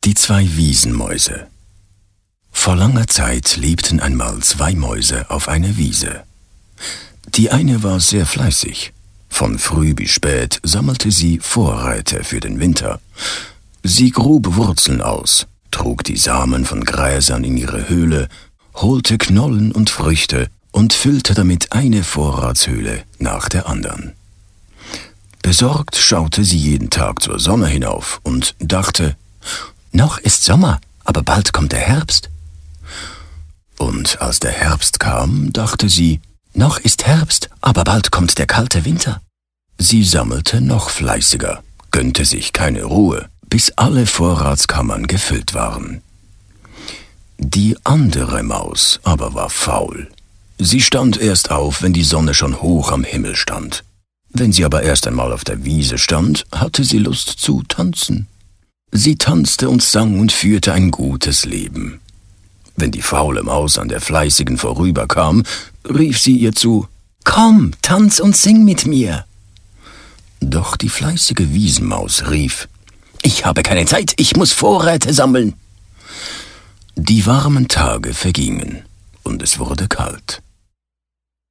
Die zwei Wiesenmäuse. Vor langer Zeit lebten einmal zwei Mäuse auf einer Wiese. Die eine war sehr fleißig. Von früh bis spät sammelte sie Vorräte für den Winter. Sie grub Wurzeln aus, trug die Samen von Gräsern in ihre Höhle, holte Knollen und Früchte und füllte damit eine Vorratshöhle nach der anderen. Besorgt schaute sie jeden Tag zur Sonne hinauf und dachte, noch ist Sommer, aber bald kommt der Herbst. Und als der Herbst kam, dachte sie, noch ist Herbst, aber bald kommt der kalte Winter. Sie sammelte noch fleißiger, gönnte sich keine Ruhe, bis alle Vorratskammern gefüllt waren. Die andere Maus aber war faul. Sie stand erst auf, wenn die Sonne schon hoch am Himmel stand. Wenn sie aber erst einmal auf der Wiese stand, hatte sie Lust zu tanzen. Sie tanzte und sang und führte ein gutes Leben. Wenn die faule Maus an der Fleißigen vorüberkam, rief sie ihr zu, »Komm, tanz und sing mit mir!« Doch die fleißige Wiesenmaus rief, »Ich habe keine Zeit, ich muss Vorräte sammeln!« Die warmen Tage vergingen, und es wurde kalt.